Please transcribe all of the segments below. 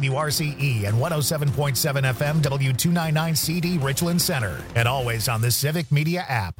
WRCE and 107.7 FM W299CD Richland Center. And always on the Civic Media app.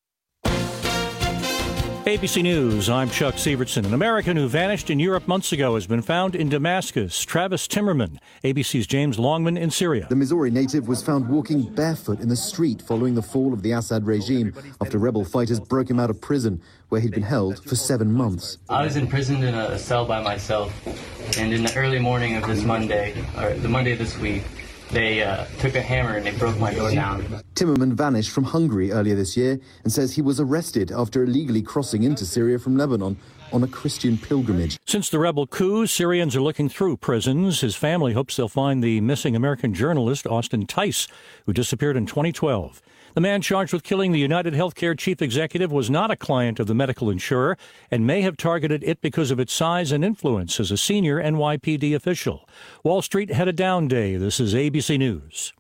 ABC News, I'm Chuck Sievertson. An American who vanished in Europe months ago has been found in Damascus. Travis Timmerman, ABC's James Longman in Syria. The Missouri native was found walking barefoot in the street following the fall of the Assad regime after rebel fighters broke him out of prison, where he'd been held for 7 months. I was imprisoned in a cell by myself, and in the early morning of this Monday, or the Monday of this week, they took a hammer and they broke my door down. Timmerman vanished from Hungary earlier this year and says he was arrested after illegally crossing into Syria from Lebanon on a Christian pilgrimage. Since the rebel coup, Syrians are looking through prisons. His family hopes they'll find the missing American journalist Austin Tice, who disappeared in 2012. The man charged with killing the United Healthcare chief executive was not a client of the medical insurer and may have targeted it because of its size and influence as a senior NYPD official. Wall Street had a down day. This is ABC News.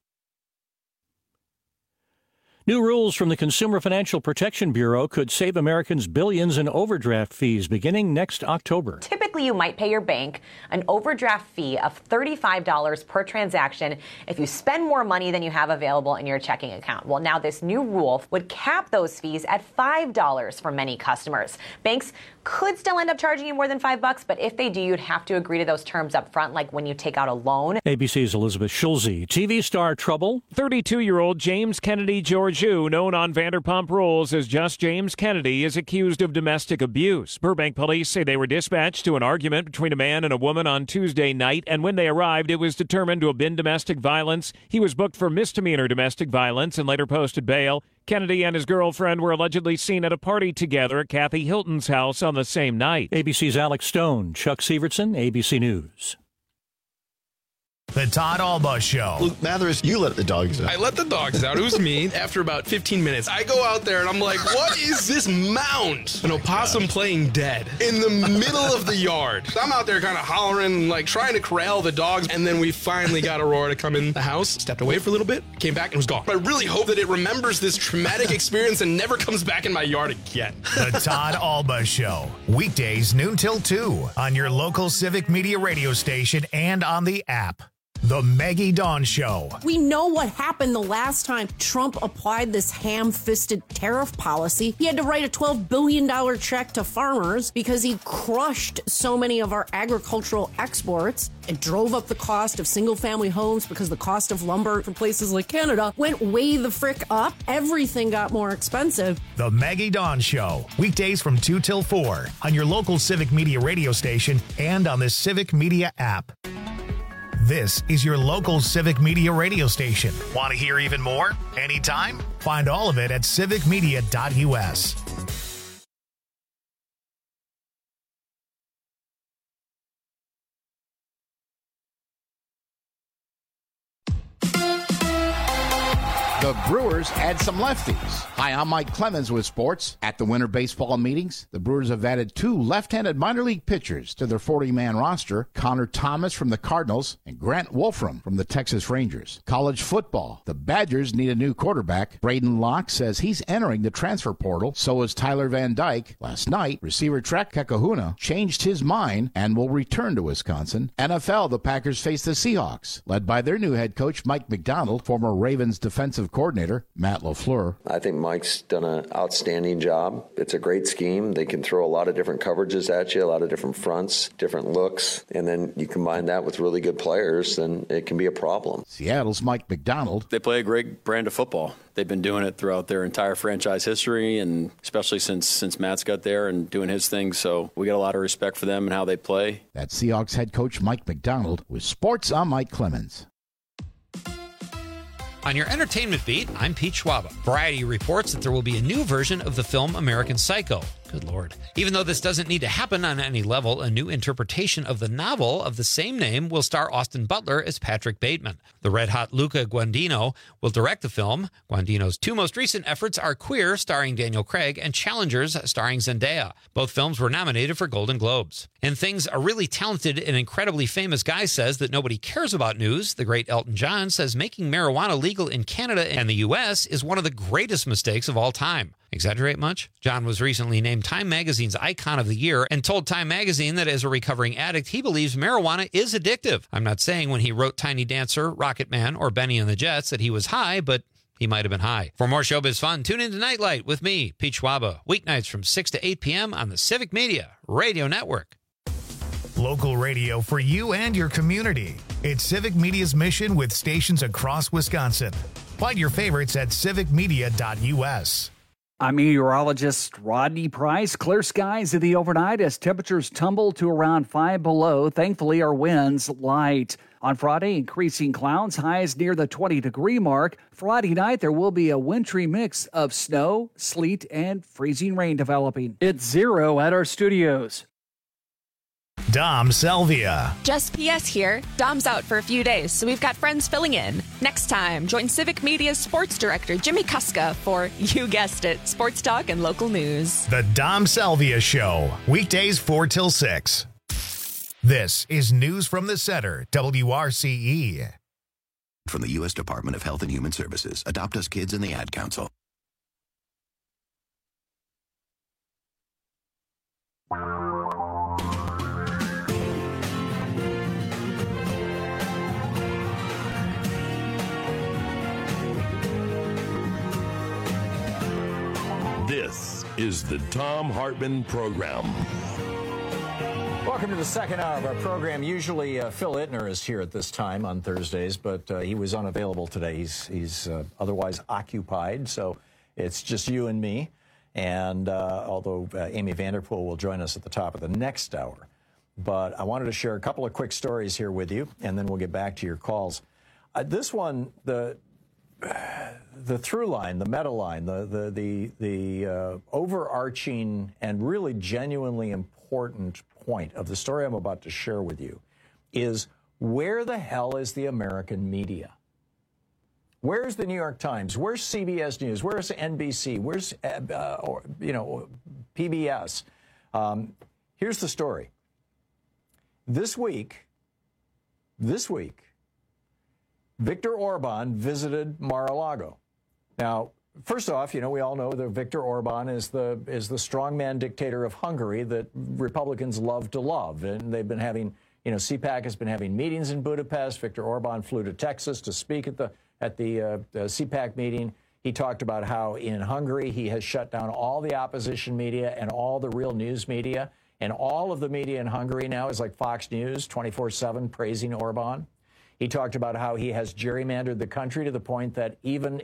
New rules from the Consumer Financial Protection Bureau could save Americans billions in overdraft fees beginning next October. Typically, you might pay your bank an overdraft fee of $35 per transaction if you spend more money than you have available in your checking account. Well, now this new rule would cap those fees at $5 for many customers. Banks could still end up charging you more than $5, but if they do, you'd have to agree to those terms up front, like when you take out a loan. ABC's Elizabeth Schulze. TV star trouble. 32-year-old James Kennedy Georgiou, known on Vanderpump Rules as Just James Kennedy, is accused of domestic abuse. Burbank police say they were dispatched to an argument between a man and a woman on Tuesday night, and when they arrived, it was determined to have been domestic violence. He was booked for misdemeanor domestic violence and later posted bail. Kennedy and his girlfriend were allegedly seen at a party together at Kathy Hilton's house on the same night. ABC's Alex Stone, Chuck Sievertson, ABC News. The Todd Alba Show. Luke Mathers, you let the dogs out. I let the dogs out. It was me. After about 15 minutes, I go out there and I'm like, what is this mound? An opossum playing dead in the middle of the yard. So I'm out there kind of hollering, like trying to corral the dogs. And then we finally got Aurora to come in the house, stepped away for a little bit, came back and was gone. I really hope that it remembers this traumatic experience and never comes back in my yard again. The Todd Alba Show. Weekdays noon till 2 on your local Civic Media radio station and on the app. The Maggie Dawn Show. We know what happened the last time Trump applied this ham-fisted tariff policy. He had to write a $12 billion check to farmers because he crushed so many of our agricultural exports. It drove up the cost of single-family homes because the cost of lumber from places like Canada went way the frick up. Everything got more expensive. The Maggie Dawn Show. Weekdays from 2 till 4 on your local Civic Media radio station and on the Civic Media app. This is your local Civic Media radio station. Want to hear even more? Anytime? Find all of it at civicmedia.us. The Brewers add some lefties. Hi, I'm Mike Clemens with sports. At the winter baseball meetings, the Brewers have added 2 left-handed minor league pitchers to their 40-man roster, Connor Thomas from the Cardinals and Grant Wolfram from the Texas Rangers. College football, the Badgers need a new quarterback. Braden Locke says he's entering the transfer portal. So is Tyler Van Dyke. Last night, receiver Trek Kekahuna changed his mind and will return to Wisconsin. NFL, the Packers face the Seahawks, led by their new head coach Mike McDonald, former Ravens defensive coordinator Matt LaFleur. I think Mike's done an outstanding job. It's a great scheme. They can throw a lot of different coverages at you, a lot of different fronts, different looks, and then you combine that with really good players, then it can be a problem. Seattle's Mike McDonald. They play a great brand of football. They've been doing it throughout their entire franchise history, and especially since Matt's got there and doing his thing. So we got a lot of respect for them and how they play. That's Seahawks head coach Mike McDonald. With sports, I'm Mike Clemens. On your entertainment beat, I'm Pete Schwaba. Variety reports that there will be a new version of the film American Psycho. Good Lord. Even though this doesn't need to happen on any level, a new interpretation of the novel of the same name will star Austin Butler as Patrick Bateman. The red-hot Luca Guadagnino will direct the film. Guadagnino's 2 most recent efforts are Queer, starring Daniel Craig, and Challengers, starring Zendaya. Both films were nominated for Golden Globes. And things a really talented and incredibly famous guy says that nobody cares about news. The great Elton John says making marijuana legal in Canada and the U.S. is one of the greatest mistakes of all time. Exaggerate much? John was recently named Time Magazine's Icon of the Year and told Time Magazine that as a recovering addict, he believes marijuana is addictive. I'm not saying when he wrote Tiny Dancer, Rocket Man, or Benny and the Jets that he was high, but he might have been high. For more showbiz fun, tune in to Nightlight with me, Pete Schwaba, weeknights from 6 to 8 p.m. on the Civic Media Radio Network. Local radio for you and your community. It's Civic Media's mission with stations across Wisconsin. Find your favorites at civicmedia.us. I'm meteorologist Rodney Price. Clear skies in the overnight as temperatures tumble to around 5 below. Thankfully, our winds light. On Friday, increasing clouds, highs near the 20-degree mark. Friday night, there will be a wintry mix of snow, sleet, and freezing rain developing. It's 0 at our studios. Dom Salvia. Just PS here. Dom's out for a few days, so we've got friends filling in. Next time, join Civic Media's sports director, Jimmy Kuska, for, you guessed it, sports talk and local news. The Dom Salvia Show, weekdays 4 till 6. This is News from the Center, WRCE. From the U.S. Department of Health and Human Services, Adopt Us Kids and the Ad Council. This is the Thom Hartmann Program. Welcome to the second hour of our program. Usually Phil Ittner is here at this time on Thursdays, but he was unavailable today. He's otherwise occupied, so it's just you and me. And although Amy Vanderpool will join us at the top of the next hour. But I wanted to share a couple of quick stories here with you, and then we'll get back to your calls. This one, the through line, the meta line, the overarching and really genuinely important point of the story I'm about to share with you is, where the hell is the American media? Where's the New York Times? Where's CBS News? Where's NBC? Where's PBS? Here's the story. This week, Viktor Orban visited Mar-a-Lago. Now, first off, we all know that Viktor Orban is the strongman dictator of Hungary that Republicans love to love. And they've been having, CPAC has been having meetings in Budapest. Viktor Orban flew to Texas to speak at the CPAC meeting. He talked about how in Hungary he has shut down all the opposition media and all the real news media. And all of the media in Hungary now is like Fox News, 24/7, praising Orban. He talked about how he has gerrymandered the country to the point that even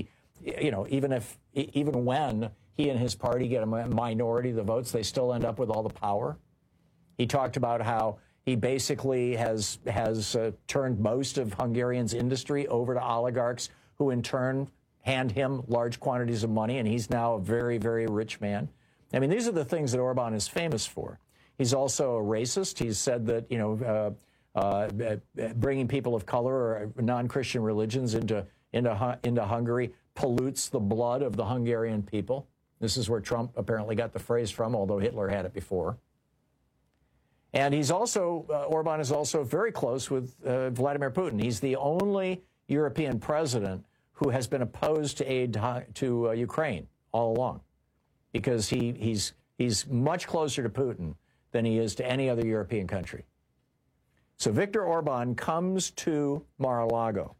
when he and his party get a minority of the votes, they still end up with all the power. He talked about how he basically has turned most of Hungarian's industry over to oligarchs who in turn hand him large quantities of money, and he's now a very, very rich man. I mean, these are the things that Orban is famous for. He's also a racist. He's said that, bringing people of color or non-Christian religions into Hungary pollutes the blood of the Hungarian people. This is where Trump apparently got the phrase from, although Hitler had it before. And he's also, Orban is also very close with Vladimir Putin. He's the only European president who has been opposed to aid to Ukraine all along, because he's much closer to Putin than he is to any other European country. So Viktor Orban comes to Mar-a-Lago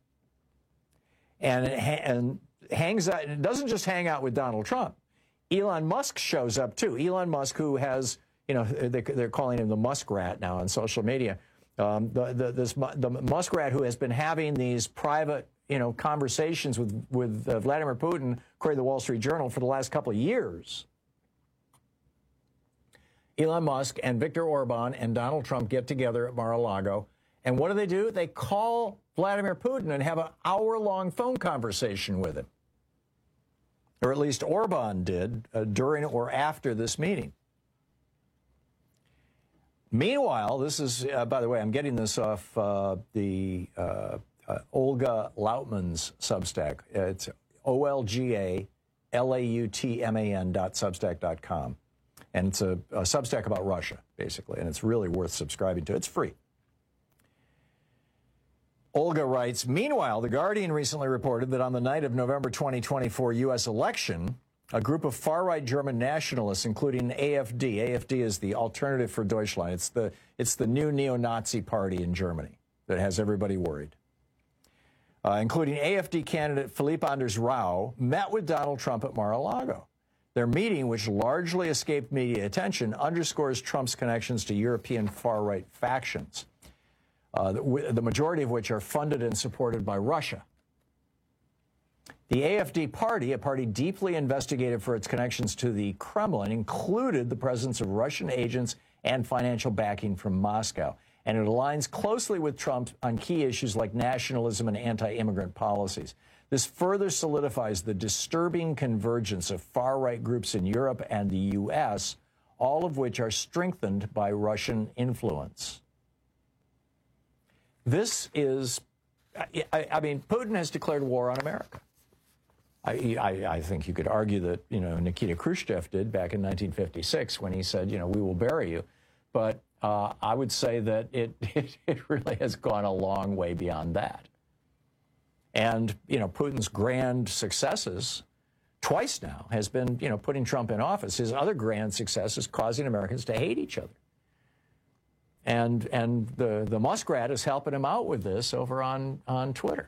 and hangs out, and it doesn't just hang out with Donald Trump. Elon Musk shows up too. Elon Musk, who has, they're calling him the Muskrat now on social media. The Muskrat who has been having these private, conversations with Vladimir Putin, according to the Wall Street Journal, for the last couple of years. Elon Musk and Viktor Orban and Donald Trump get together at Mar-a-Lago, and what do? They call Vladimir Putin and have an hour-long phone conversation with him. Or at least Orban did during or after this meeting. Meanwhile, this is, by the way, I'm getting this off the Olga Lautman's Substack. It's OLGALAUTMAN.substack.com. And it's a Substack about Russia, basically, and it's really worth subscribing to. It's free. Olga writes, meanwhile, The Guardian recently reported that on the night of November 2024 U.S. election, A group of far-right German nationalists, including AfD. AfD is the Alternative for Deutschland. It's the new neo-Nazi party in Germany that has everybody worried. Including AfD candidate Philipp Anders Rau, met with Donald Trump at Mar-a-Lago. Their meeting, which largely escaped media attention, underscores Trump's connections to European far-right factions, the majority of which are funded and supported by Russia. The AfD party, a party deeply investigated for its connections to the Kremlin, included the presence of Russian agents and financial backing from Moscow. And it aligns closely with Trump on key issues like nationalism and anti-immigrant policies. This further solidifies the disturbing convergence of far-right groups in Europe and the U.S., all of which are strengthened by Russian influence. This is, I mean, Putin has declared war on America. I think you could argue that, Nikita Khrushchev did back in 1956 when he said, we will bury you. But I would say that it really has gone a long way beyond that. And, Putin's grand successes twice now has been, putting Trump in office. His other grand success is causing Americans to hate each other. And the muskrat is helping him out with this over on Twitter.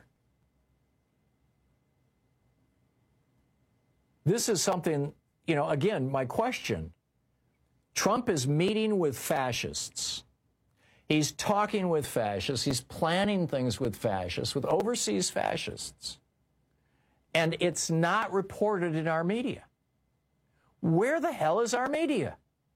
This is something, again, my question. Trump is meeting with fascists. He's talking with fascists. He's planning things with fascists, with overseas fascists. And it's not reported in our media. Where the hell is our media?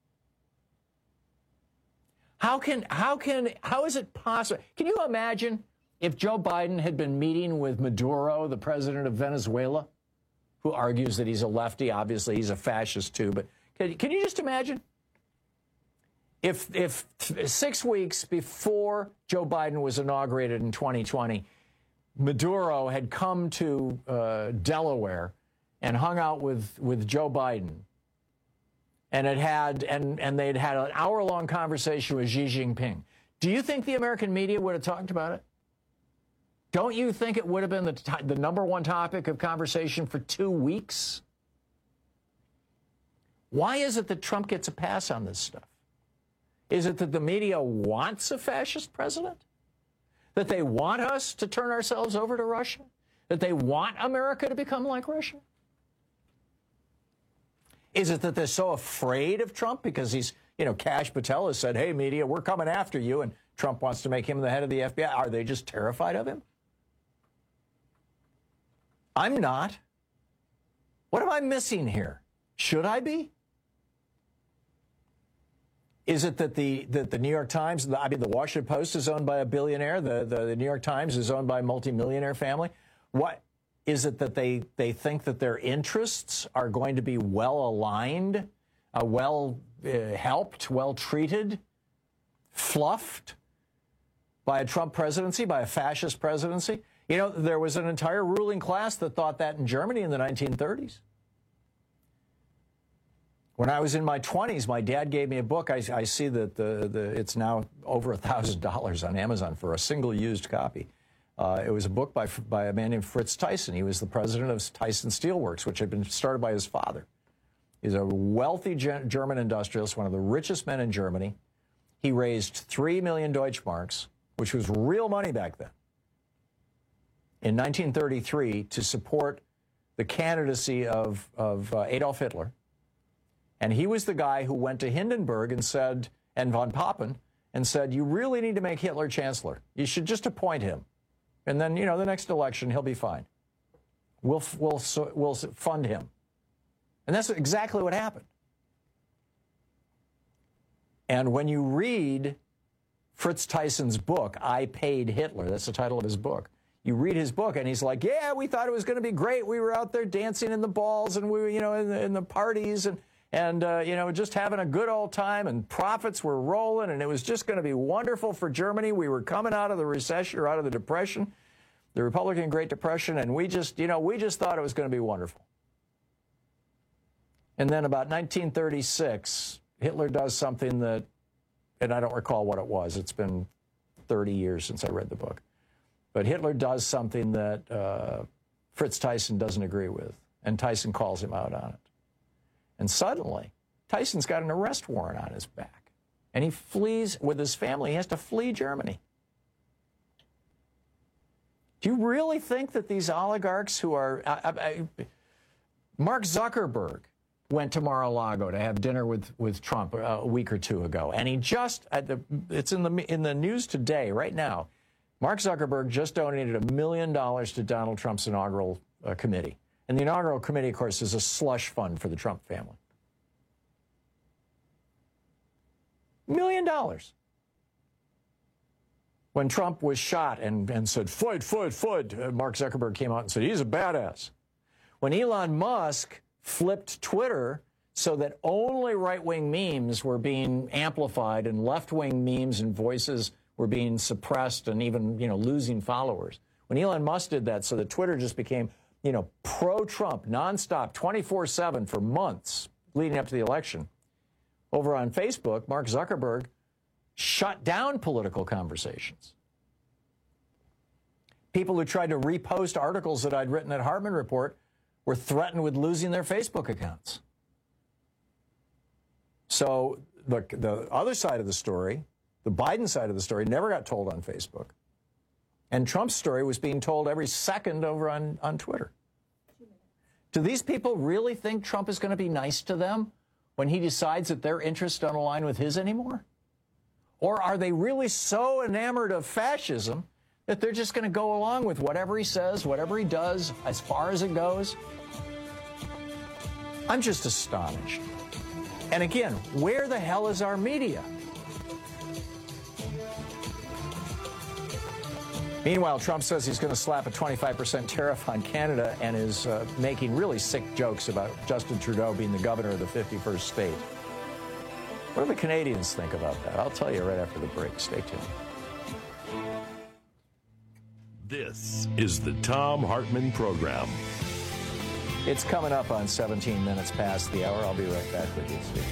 How is it possible? Can you imagine if Joe Biden had been meeting with Maduro, the president of Venezuela, who argues that he's a lefty? Obviously, he's a fascist too. But can you just imagine if 6 weeks before Joe Biden was inaugurated in 2020, Maduro had come to Delaware and hung out with Joe Biden, and they'd had an hour-long conversation with Xi Jinping? Do you think the American media would have talked about it? Don't you think it would have been the number one topic of conversation for 2 weeks? Why is it that Trump gets a pass on this stuff? Is it that the media wants a fascist president? That they want us to turn ourselves over to Russia? That they want America to become like Russia? Is it that they're so afraid of Trump because he's, Kash Patel has said, hey, media, we're coming after you, and Trump wants to make him the head of the FBI? Are they just terrified of him? I'm not. What am I missing here? Should I be? Is it that the New York Times, the Washington Post is owned by a billionaire? The New York Times is owned by a multimillionaire family? What is it that they think that their interests are going to be well aligned, well helped, well treated, fluffed by a Trump presidency, by a fascist presidency? There was an entire ruling class that thought that in Germany in the 1930s. When I was in my 20s, my dad gave me a book. I see that it's now over $1,000 on Amazon for a single used copy. It was a book by a man named Fritz Thyssen. He was the president of Thyssen Steelworks, which had been started by his father. He's a wealthy German industrialist, one of the richest men in Germany. He raised 3 million Deutschmarks, which was real money back then, in 1933 to support the candidacy of Adolf Hitler. And he was the guy who went to Hindenburg and said, and von Papen, and said, you really need to make Hitler chancellor. You should just appoint him. And then, the next election, he'll be fine. We'll fund him. And that's exactly what happened. And when you read Fritz Thyssen's book, I Paid Hitler, that's the title of his book. You read his book, and he's like, yeah, we thought it was going to be great. We were out there dancing in the balls, and we were, in the parties, and just having a good old time, and profits were rolling, and it was just going to be wonderful for Germany. We were coming out of the recession, or out of the Depression, the Republican Great Depression, and we just thought it was going to be wonderful. And then about 1936, Hitler does something that, and I don't recall what it was. It's been 30 years since I read the book. But Hitler does something that Fritz Thyssen doesn't agree with, and Thyssen calls him out on it. And suddenly, Tyson's got an arrest warrant on his back. And he flees with his family. He has to flee Germany. Do you really think that these oligarchs who are... Mark Zuckerberg went to Mar-a-Lago to have dinner with Trump a week or two ago. And he just... it's in the news today, right now. Mark Zuckerberg just donated $1 million to Donald Trump's inaugural committee. And the inaugural committee, of course, is a slush fund for the Trump family. $1 million. When Trump was shot and said, "Floyd, Floyd, Floyd," Mark Zuckerberg came out and said, "He's a badass." When Elon Musk flipped Twitter so that only right-wing memes were being amplified and left-wing memes and voices were being suppressed and even, losing followers. When Elon Musk did that so that Twitter just became, pro-Trump, nonstop, 24/7 for months leading up to the election. Over on Facebook, Mark Zuckerberg shut down political conversations. People who tried to repost articles that I'd written at Hartman Report were threatened with losing their Facebook accounts. So the other side of the story, the Biden side of the story, never got told on Facebook. And Trump's story was being told every second over on Twitter. Do these people really think Trump is going to be nice to them when he decides that their interests don't align with his anymore? Or are they really so enamored of fascism that they're just going to go along with whatever he says, whatever he does, as far as it goes? I'm just astonished. And again, where the hell is our media? Meanwhile, Trump says he's going to slap a 25% tariff on Canada and is making really sick jokes about Justin Trudeau being the governor of the 51st state. What do the Canadians think about that? I'll tell you right after the break. Stay tuned. This is the Thom Hartmann Program. It's coming up on 17 minutes past the hour. I'll be right back with you, Steve.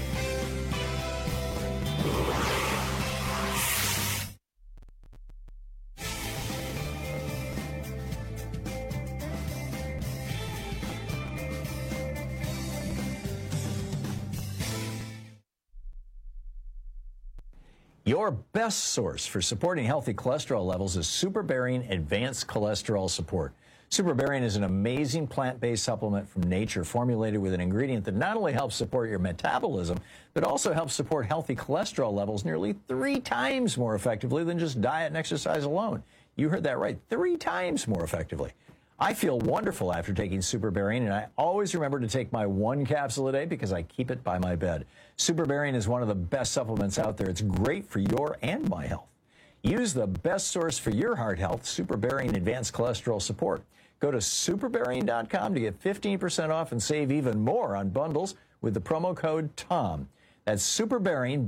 Your best source for supporting healthy cholesterol levels is Superbearing Advanced Cholesterol Support. Superbearing is an amazing plant-based supplement from nature formulated with an ingredient that not only helps support your metabolism, but also helps support healthy cholesterol levels nearly 3 times more effectively than just diet and exercise alone. You heard that right, 3 times more effectively. I feel wonderful after taking Superbearing, and I always remember to take my 1 capsule a day because I keep it by my bed. Superbearing is one of the best supplements out there. It's great for your and my health. Use the best source for your heart health, Superbearing Advanced Cholesterol Support. Go to superbearing.com to get 15% off and save even more on bundles with the promo code TOM. That's Superbearing,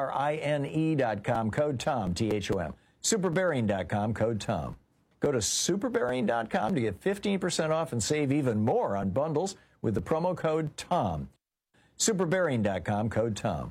BERINE.com, code TOM, THOM. Superbearing.com, code TOM. Go to superbearing.com to get 15% off and save even more on bundles with the promo code TOM. Superbearing.com, code TOM.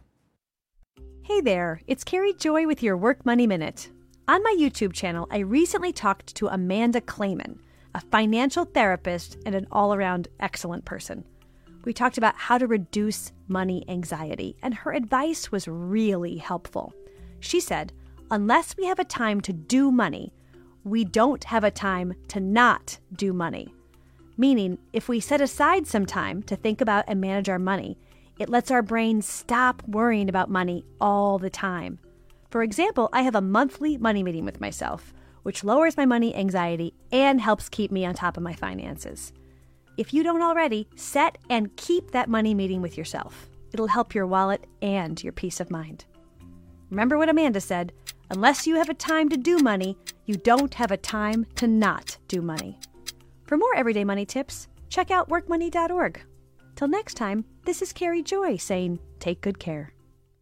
Hey there, it's Carrie Joy with your Work Money Minute. On my YouTube channel, I recently talked to Amanda Clayman, a financial therapist and an all-around excellent person. We talked about how to reduce money anxiety, and her advice was really helpful. She said, unless we have a time to do money, we don't have a time to not do money. Meaning, if we set aside some time to think about and manage our money, it lets our brain stop worrying about money all the time. For example, I have a monthly money meeting with myself, which lowers my money anxiety and helps keep me on top of my finances. If you don't already, set and keep that money meeting with yourself. It'll help your wallet and your peace of mind. Remember what Amanda said, unless you have a time to do money, you don't have a time to not do money. For more everyday money tips, check out workmoney.org. Till next time, this is Carrie Joy saying, take good care.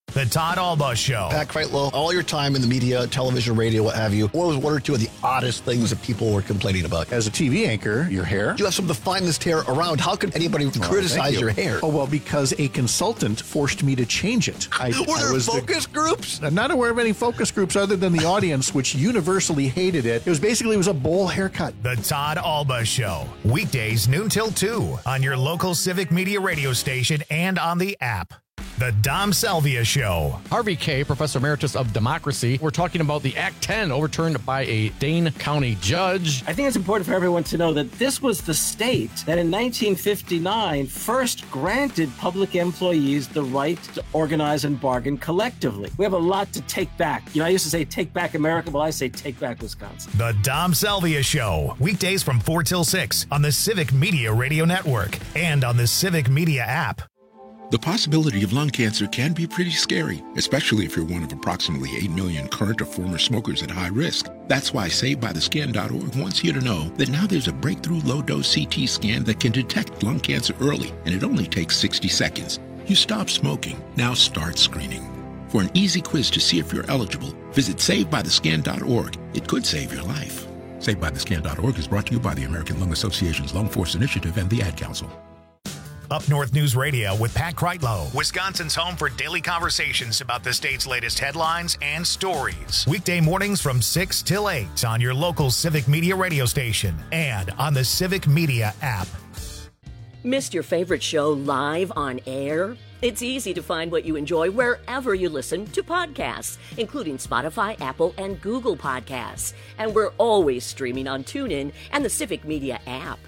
The Todd Alba Show. Pat Kreitlow, all your time in the media, television, radio, what have you, what was one or two of the oddest things that people were complaining about? As a TV anchor, your hair. You have some of the finest hair around. How could anybody criticize your hair? Oh, well, because a consultant forced me to change it. Were there focus groups? I'm not aware of any focus groups other than the audience, which universally hated it. It was a bowl haircut. The Todd Alba Show. Weekdays noon till 2 on your local Civic Media radio station and on the app. The Dom Salvia Show. Harvey Kaye, Professor Emeritus of Democracy. We're talking about the Act 10 overturned by a Dane County judge. I think it's important for everyone to know that this was the state that in 1959 first granted public employees the right to organize and bargain collectively. We have a lot to take back. I used to say take back America, well, I say take back Wisconsin. The Dom Salvia Show. Weekdays from 4 till 6 on the Civic Media Radio Network and on the Civic Media app. The possibility of lung cancer can be pretty scary, especially if you're one of approximately 8 million current or former smokers at high risk. That's why SaveByTheScan.org wants you to know that now there's a breakthrough low-dose CT scan that can detect lung cancer early, and it only takes 60 seconds. You stop smoking, now start screening. For an easy quiz to see if you're eligible, visit SaveByTheScan.org. It could save your life. SaveByTheScan.org is brought to you by the American Lung Association's Lung Force Initiative and the Ad Council. Up North News Radio with Pat Kreitlow, Wisconsin's home for daily conversations about the state's latest headlines and stories. Weekday mornings from 6 till 8 on your local Civic Media radio station and on the Civic Media app. Missed your favorite show live on air? It's easy to find what you enjoy wherever you listen to podcasts, including Spotify, Apple, and Google Podcasts. And we're always streaming on TuneIn and the Civic Media app.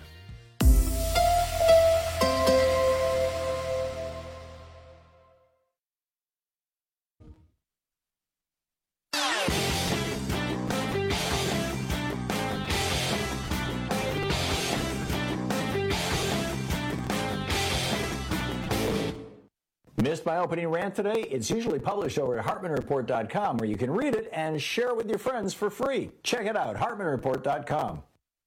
Missed my opening rant today? It's usually published over at HartmanReport.com, where you can read it and share it with your friends for free. Check it out, HartmanReport.com.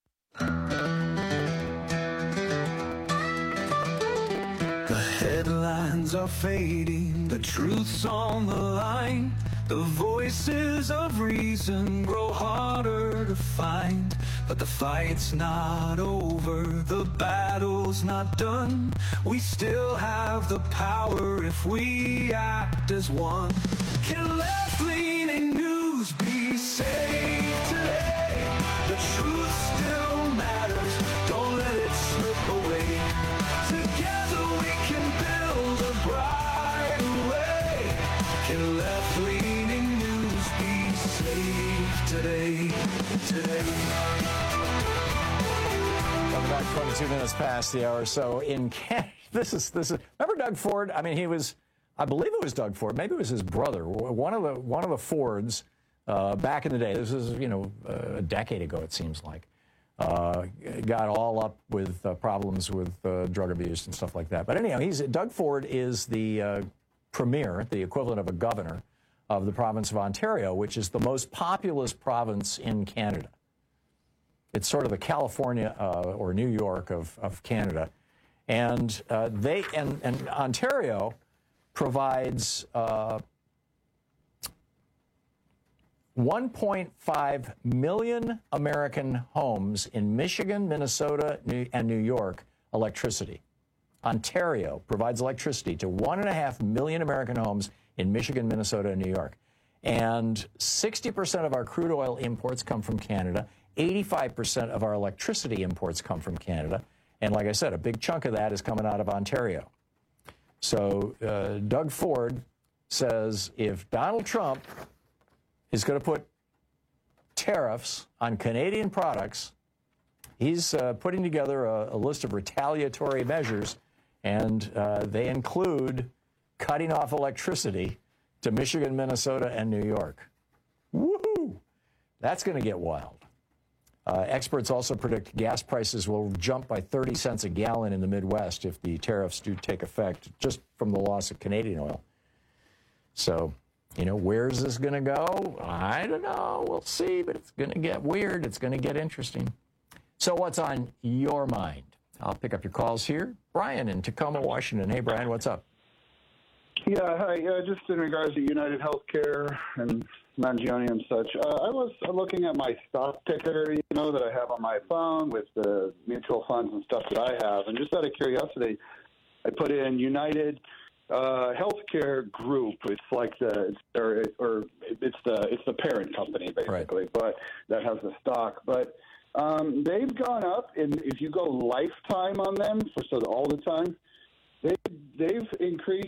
The headlines are fading, the truth's on the line. The voices of reason grow harder to find. But the fight's not over, the battle's not done. We still have the power if we act as one. Can left-leaning news be saved today? The truth still matters, don't let it slip away. Together we can build a brighter way. Can left-leaning news be saved today? Coming back 22 minutes past the hour. So in Canada, this is. Remember Doug Ford? I mean, I believe it was Doug Ford. Maybe it was his brother. One of the Fords back in the day. This is a decade ago. It seems like got all up with problems with drug abuse and stuff like that. But anyhow, Doug Ford is the premier, the equivalent of a governor of the province of Ontario, which is the most populous province in Canada. It's sort of the California or New York of Canada. And Ontario provides 1.5 million American homes in Michigan, Minnesota, and New York electricity. Ontario provides electricity to 1.5 million American homes in Michigan, Minnesota, and New York. And 60% of our crude oil imports come from Canada. 85% of our electricity imports come from Canada. And like I said, a big chunk of that is coming out of Ontario. So Doug Ford says if Donald Trump is going to put tariffs on Canadian products, he's putting together a list of retaliatory measures, and they include cutting off electricity to Michigan, Minnesota, and New York. Woohoo! That's going to get wild. Experts also predict gas prices will jump by 30 cents a gallon in the Midwest if the tariffs do take effect, just from the loss of Canadian oil. So, where's this going to go? I don't know. We'll see, but it's going to get weird. It's going to get interesting. So what's on your mind? I'll pick up your calls here. Brian in Tacoma, Washington. Hey, Brian, what's up? Yeah, hi. Just in regards to United Healthcare and Mangione and such, I was looking at my stock ticker, that I have on my phone with the mutual funds and stuff that I have, and just out of curiosity, I put in United Healthcare Group. It's like it's the parent company basically, right. But that has the stock. But they've gone up, and if you go lifetime on them, so all the time, they've increased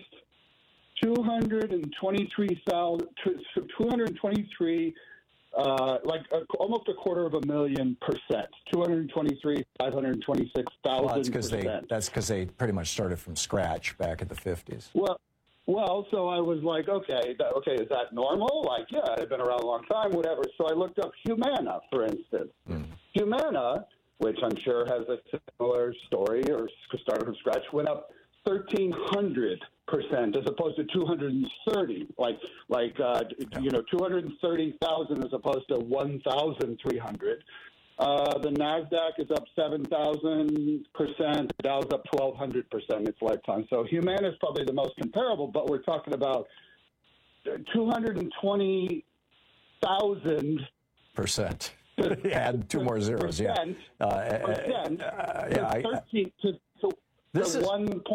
223, almost 250,000%. 223,526,000%. Well, that's because they pretty much started from scratch back at the 50s. Well, so I was like, okay, is that normal? Like, yeah, I've been around a long time, whatever. So I looked up Humana, for instance. Humana, which I'm sure has a similar story or started from scratch, went up 1,300%, as opposed to 230, 230,000 as opposed to 1,300. The NASDAQ is up 7,000%. Dow's up 1,200% in its lifetime. So Humana is probably the most comparable, but we're talking about 220,000%. Add two more zeros, yeah. This is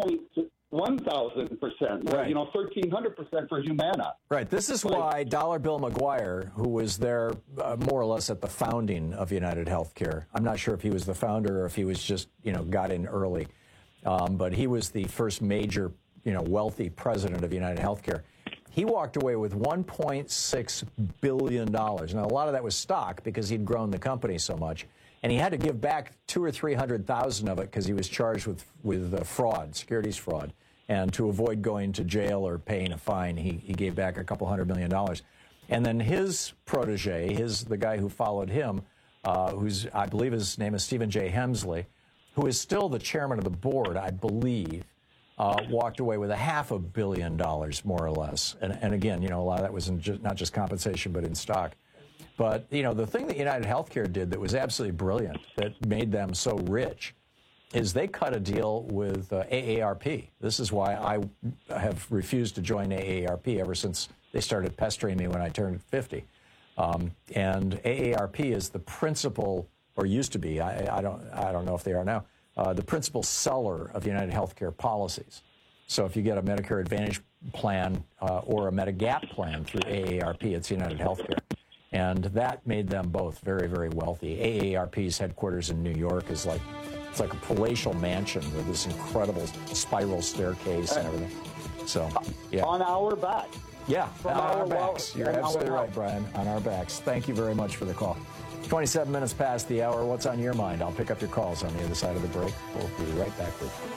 1,000%, right? 1,300% for Humana. Right. This is why Dollar Bill McGuire, who was there more or less at the founding of United Healthcare, I'm not sure if he was the founder or if he was just, got in early, but he was the first major, wealthy president of United Healthcare. He walked away with $1.6 billion. Now, a lot of that was stock because he'd grown the company so much. And he had to give back 200,000 or 300,000 of it because he was charged with fraud, securities fraud. And to avoid going to jail or paying a fine, he gave back a couple $100 million. And then his protege, the guy who followed him, I believe his name is Stephen J. Hemsley, who is still the chairman of the board, I believe, walked away with $500 million, more or less. And again, a lot of that was not just compensation, but in stock. But, the thing that United Healthcare did that was absolutely brilliant, that made them so rich, is they cut a deal with AARP. This is why I have refused to join AARP ever since they started pestering me when I turned 50. And AARP is the principal, or used to be, I don't know if they are now, the principal seller of United Healthcare policies. So if you get a Medicare Advantage plan or a Medigap plan through AARP, it's United Healthcare. And that made them both very, very wealthy. AARP's headquarters in New York is it's like a palatial mansion with this incredible spiral staircase and everything. So, yeah. On our back. Yeah, on our backs. You're absolutely right, Brian. On our backs. Thank you very much for the call. 27 minutes past the hour. What's on your mind? I'll pick up your calls on the other side of the break. We'll be right back with you.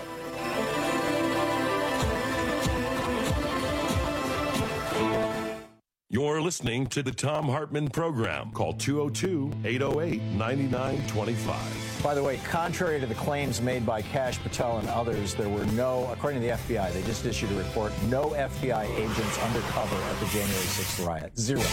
You're listening to the Thom Hartmann Program. Call 202-808-9925. By the way, contrary to the claims made by Kash Patel and others, there were no, according to the FBI, they just issued a report, no FBI agents undercover at the January 6th riot. Zero.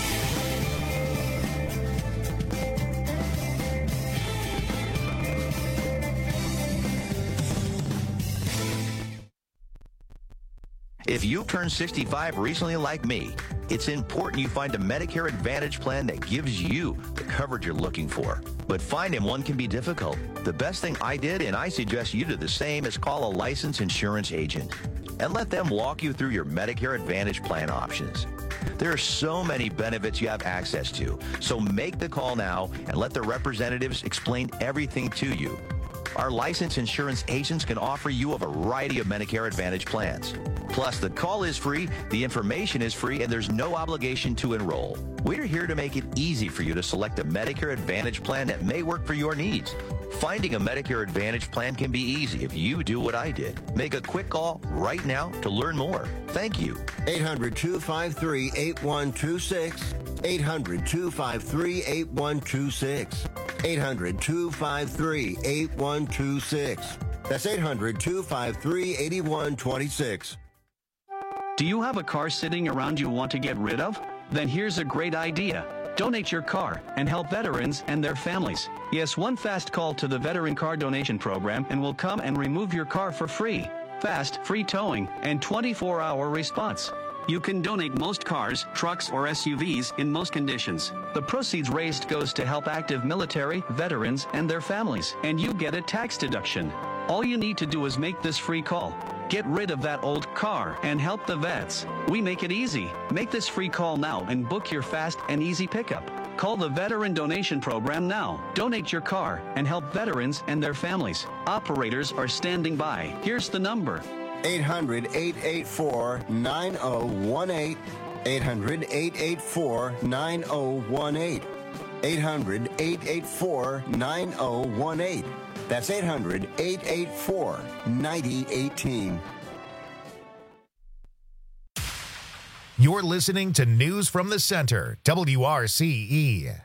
If you turned 65 recently like me, it's important you find a Medicare Advantage plan that gives you the coverage you're looking for. But finding one can be difficult. The best thing I did, and I suggest you do the same, is call a licensed insurance agent and let them walk you through your Medicare Advantage plan options. There are so many benefits you have access to, so make the call now and let the representatives explain everything to you. Our licensed insurance agents can offer you a variety of Medicare Advantage plans. Plus, the call is free, the information is free, and there's no obligation to enroll. We're here to make it easy for you to select a Medicare Advantage plan that may work for your needs. Finding a Medicare Advantage plan can be easy if you do what I did. Make a quick call right now to learn more. Thank you. 800-253-8126. 800-253-8126. 800-253-8126. That's 800-253-8126. Do you have a car sitting around you want to get rid of? Then here's a great idea. Donate your car and help veterans and their families. Yes, one fast call to the Veteran Car Donation Program and we'll come and remove your car for free. fast, free towing, and 24-hour response. You can donate most cars, trucks, or SUVs in most conditions. The proceeds raised goes to help active military, veterans, and their families, and you get a tax deduction. All you need to do is make this free call. Get rid of that old car and help the vets. We make it easy. Make this free call now and book your fast and easy pickup. Call the Veteran Donation Program now. Donate your car and help veterans and their families. Operators are standing by. Here's the number. 800-884-9018. 800-884-9018. 800-884-9018. That's 800-884-9018. You're listening to News from the Center, WRCE.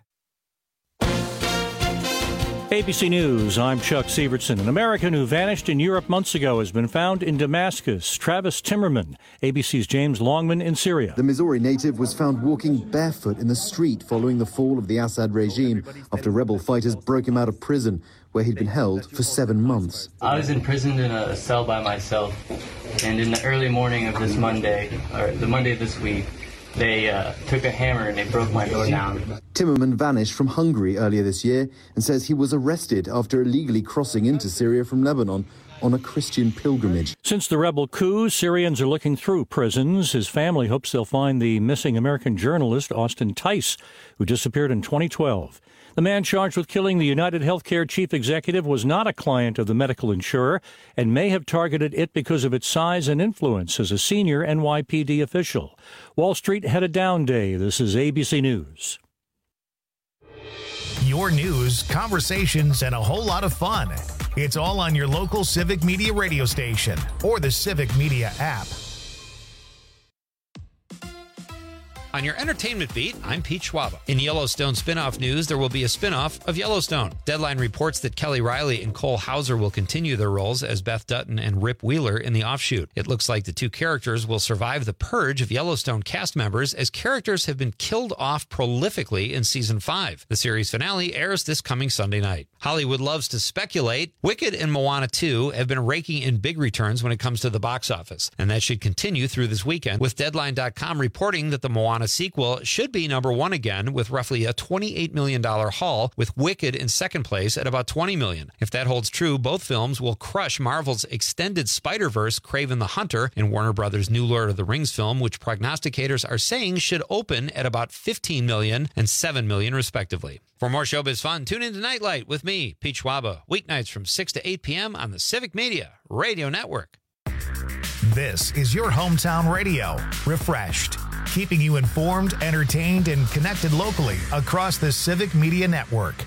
ABC News, I'm Chuck Sievertson. An American who vanished in Europe months ago has been found in Damascus. Travis Timmerman, ABC's James Longman in Syria. The Missouri native was found walking barefoot in the street following the fall of the Assad regime after rebel fighters broke him out of prison, where he'd been held for 7 months. I was imprisoned in a cell by myself, and in the early morning of this Monday, or the Monday of this week, they took a hammer and they broke my door down. Timmerman vanished from Hungary earlier this year and says he was arrested after illegally crossing into Syria from Lebanon on a Christian pilgrimage. Since the rebel coup, Syrians are looking through prisons. His family hopes they'll find the missing American journalist Austin Tice, who disappeared in 2012. The man charged with killing the United Healthcare chief executive was not a client of the medical insurer and may have targeted it because of its size and influence as a senior NYPD official. Wall Street had a down day. This is ABC News. Your news, conversations, and a whole lot of fun. It's all on your local Civic Media radio station or the Civic Media app. On your entertainment beat, I'm Pete Schwaba. In Yellowstone spinoff news, there will be a spinoff of Yellowstone. Deadline reports that Kelly Riley and Cole Hauser will continue their roles as Beth Dutton and Rip Wheeler in the offshoot. It looks like the two characters will survive the purge of Yellowstone cast members as characters have been killed off prolifically in season 5. The series finale airs this coming Sunday night. Hollywood loves to speculate. Wicked and Moana 2 have been raking in big returns when it comes to the box office, and that should continue through this weekend, with Deadline.com reporting that the Moana sequel should be number 1 again with roughly a $28 million haul, with Wicked in second place at about $20 million. If that holds true, both films will crush Marvel's extended Spider-Verse Kraven the Hunter and Warner Brothers' new Lord of the Rings film, which prognosticators are saying should open at about $15 million and $7 million respectively. For more showbiz fun, tune into Nightlight with me, Pete Schwaba, weeknights from 6 to 8 p.m. on the Civic Media Radio Network. This is your hometown radio, refreshed, keeping you informed, entertained, and connected locally across the Civic Media Network.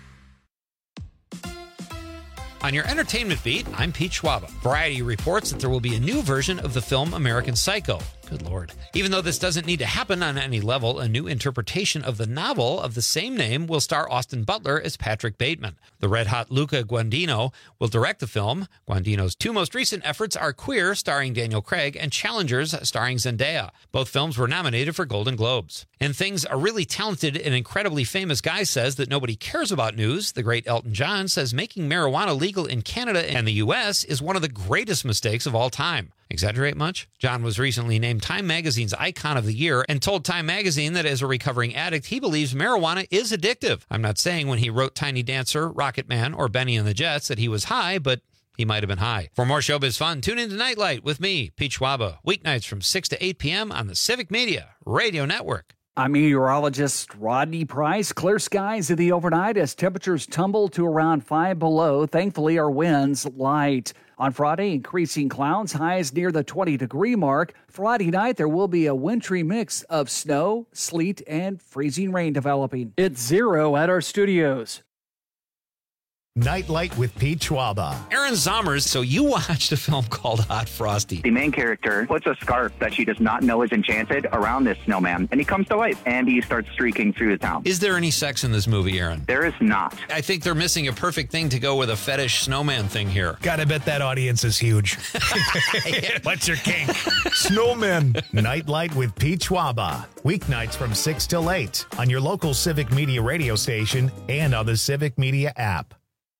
On your entertainment beat, I'm Pete Schwaba. Variety reports that there will be a new version of the film American Psycho. Good Lord. Even though this doesn't need to happen on any level, a new interpretation of the novel of the same name will star Austin Butler as Patrick Bateman. The red-hot Luca Guadagnino will direct the film. Guadagnino's two most recent efforts are Queer, starring Daniel Craig, and Challengers, starring Zendaya. Both films were nominated for Golden Globes. In things a really talented and incredibly famous guy says that nobody cares about news, the great Elton John says making marijuana legal in Canada and the U.S. is one of the greatest mistakes of all time. Exaggerate much? John was recently named Time Magazine's Icon of the Year and told Time Magazine that as a recovering addict, he believes marijuana is addictive. I'm not saying when he wrote Tiny Dancer, Rocket Man, or Benny and the Jets that he was high, but he might have been high. For more showbiz fun, tune in to Nightlight with me, Pete Schwaba, weeknights from 6 to 8 p.m. on the Civic Media Radio Network. I'm meteorologist Rodney Price. Clear skies in the overnight as temperatures tumble to around 5 below. Thankfully, our winds light. On Friday, increasing clouds, highs near the 20-degree mark. Friday night, there will be a wintry mix of snow, sleet, and freezing rain developing. It's 0 at our studios. Nightlight with Pete Schwaba. Aaron Zommers, so you watched a film called Hot Frosty. The main character puts a scarf that she does not know is enchanted around this snowman, and he comes to life, and he starts streaking through the town. Is there any sex in this movie, Aaron? There is not. I think they're missing a perfect thing to go with a fetish snowman thing here. Gotta bet that audience is huge. What's your kink? Snowmen. Nightlight with Pete Schwaba. Weeknights from 6 till 8 on your local Civic Media radio station and on the Civic Media app.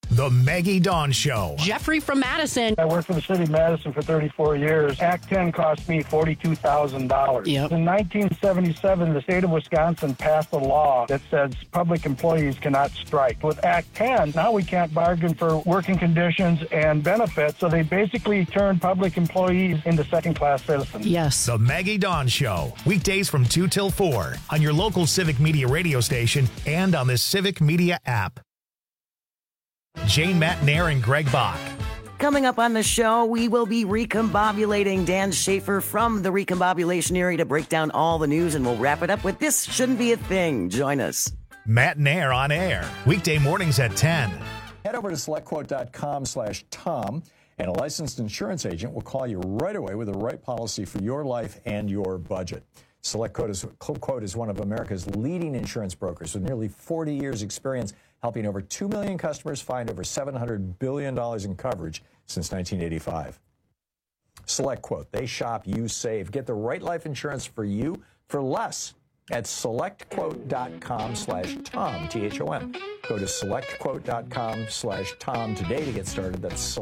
The Maggie Dawn Show. Jeffrey from Madison. I worked for the city of Madison for 34 years. Act 10 cost me $42,000. Yep. In 1977, the state of Wisconsin passed a law that says public employees cannot strike. With Act 10, now we can't bargain for working conditions and benefits, so they basically turned public employees into second-class citizens. Yes. The Maggie Dawn Show. Weekdays from 2 till 4 on your local Civic Media radio station and on the Civic Media app. Jane Matnair and Greg Bach. Coming up on the show, we will be recombobulating Dan Schaefer from the recombobulation area to break down all the news, and we'll wrap it up with This Shouldn't Be a Thing. Join us. Matt Nair on air. Weekday mornings at 10. Head over to selectquote.com/Tom, and a licensed insurance agent will call you right away with the right policy for your life and your budget. Select Quote is one of America's leading insurance brokers with nearly 40 years experience, helping over 2 million customers find over $700 billion in coverage since 1985. Select Quote. They shop, you save. Get the right life insurance for you for less at selectquote.com/Tom, T-H-O-M. Go to selectquote.com/Tom today to get started. That's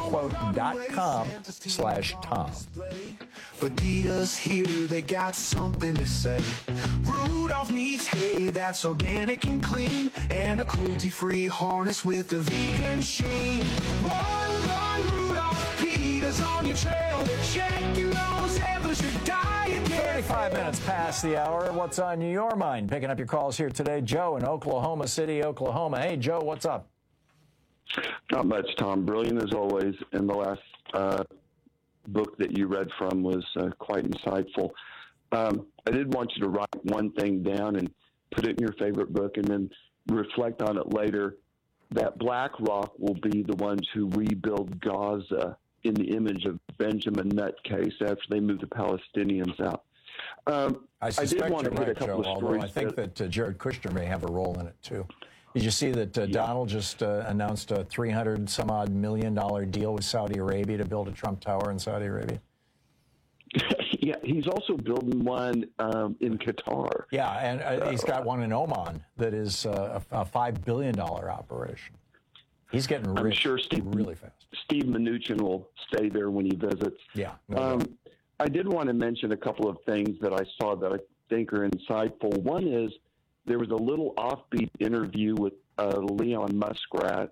selectquote.com/Tom. But Dita's here, they got something to say. Rudolph needs hay that's organic and clean, and a cruelty-free harness with a vegan sheen. Run, Rudolph, Peter's on your trail. Check your nose, ever should die again. 35 minutes past the hour. What's on your mind? Picking up your calls here today. Joe in Oklahoma City, Oklahoma. Hey, Joe, what's up? Not much, Tom. Brilliant as always. And the last book that you read from was quite insightful. I did want you to write one thing down and put it in your favorite book and then reflect on it later, that BlackRock will be the ones who rebuild Gaza in the image of Benjamin Nutcase after they move the Palestinians out. I suspect did want to you're hit right, a couple Joe, of although stories. I think that Jared Kushner may have a role in it, too. Did you see that Donald just announced a $300-some-odd million deal with Saudi Arabia to build a Trump Tower in Saudi Arabia? Yeah, he's also building one in Qatar. Yeah, and he's got one in Oman that is a $5 billion operation. He's getting rich I'm sure really fast. Steve Mnuchin will stay there when he visits. Yeah. I did want to mention a couple of things that I saw that I think are insightful. One is there was a little offbeat interview with Leon Muskrat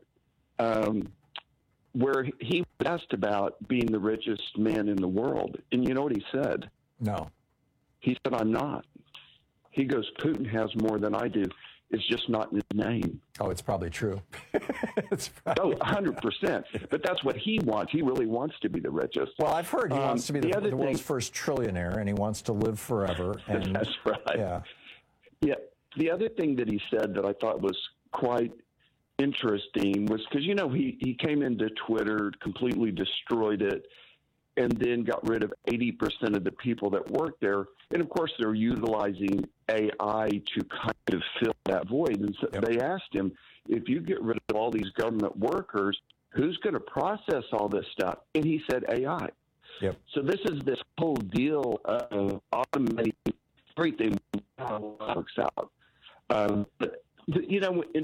where he was asked about being the richest man in the world. And you know what he said? No. He said, I'm not. He goes, Putin has more than I do. It's just not in his name. Oh, it's probably true. It's probably 100%. But that's what he wants. He really wants to be the richest. Well, I've heard he wants to be the world's first trillionaire, and he wants to live forever. And that's right. Yeah. Yeah. The other thing that he said that I thought was quite interesting was because, you know, he came into Twitter, completely destroyed it, and then got rid of 80% of the people that work there. And, of course, they're utilizing AI to kind of fill that void. And so they asked him, if you get rid of all these government workers, who's going to process all this stuff? And he said AI. Yep. So this is this whole deal of automating everything works out. But, you know, in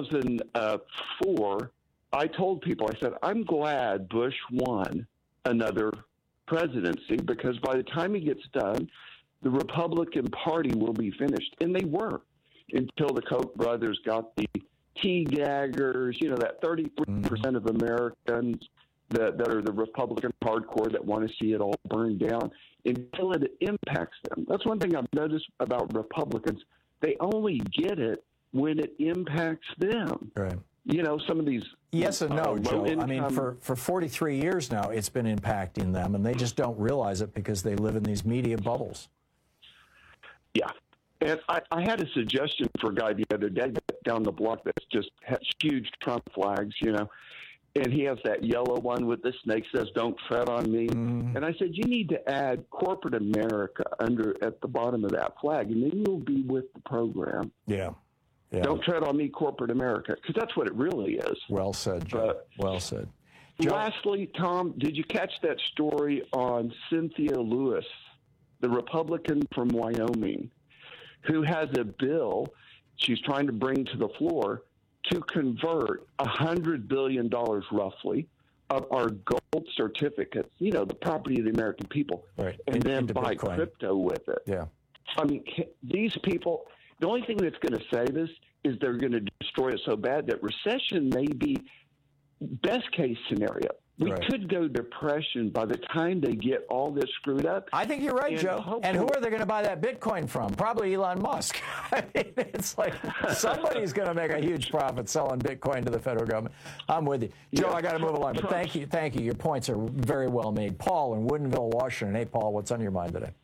2004, I told people, I said, I'm glad Bush won another presidency because by the time he gets done, the Republican Party will be finished. And they were until the Koch brothers got the T-gaggers, you know, that 33% of Americans that are the Republican hardcore that want to see it all burned down until it impacts them. That's one thing I've noticed about Republicans. They only get it when it impacts them. Right. You know, some of these... Yes and no, Joe. I mean, for 43 years now, it's been impacting them, and they just don't realize it because they live in these media bubbles. Yeah. And I had a suggestion for a guy the other day down the block that just has huge Trump flags, you know, and he has that yellow one with the snake says, don't tread on me. Mm. And I said, you need to add corporate America at the bottom of that flag, and then you'll be with the program. Yeah. Yeah. Don't tread on me, corporate America, because that's what it really is. Well said, Joe. Well said. Joe. Lastly, Tom, did you catch that story on Cynthia Lewis, the Republican from Wyoming, who has a bill she's trying to bring to the floor to convert $100 billion roughly of our gold certificates, the property of the American people, and then buy Bitcoin. crypto with it. Yeah. I mean, these people, the only thing that's going to save us is they're going to destroy us so bad that recession may be best case scenario. We could go depression by the time they get all this screwed up. I think you're right, Joe. And who are they going to buy that Bitcoin from? Probably Elon Musk. I mean, it's like somebody's going to make a huge profit selling Bitcoin to the federal government. I'm with you. Joe, I got to move along, but thank you. Your points are very well made. Paul in Woodinville, Washington. Hey, Paul, what's on your mind today?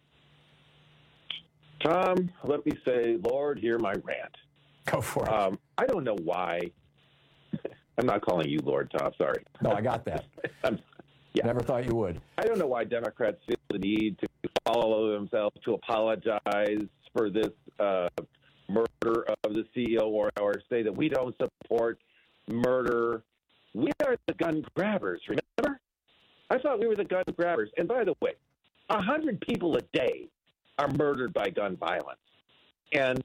Tom, let me say, Lord, hear my rant. Go for it. I don't know why. I'm not calling you Lord, Tom. Sorry. No, I got that. Never thought you would. I don't know why Democrats feel the need to follow themselves to apologize for this murder of the CEO or say that we don't support murder. We are the gun grabbers, remember? I thought we were the gun grabbers. And by the way, 100 people a day are murdered by gun violence. And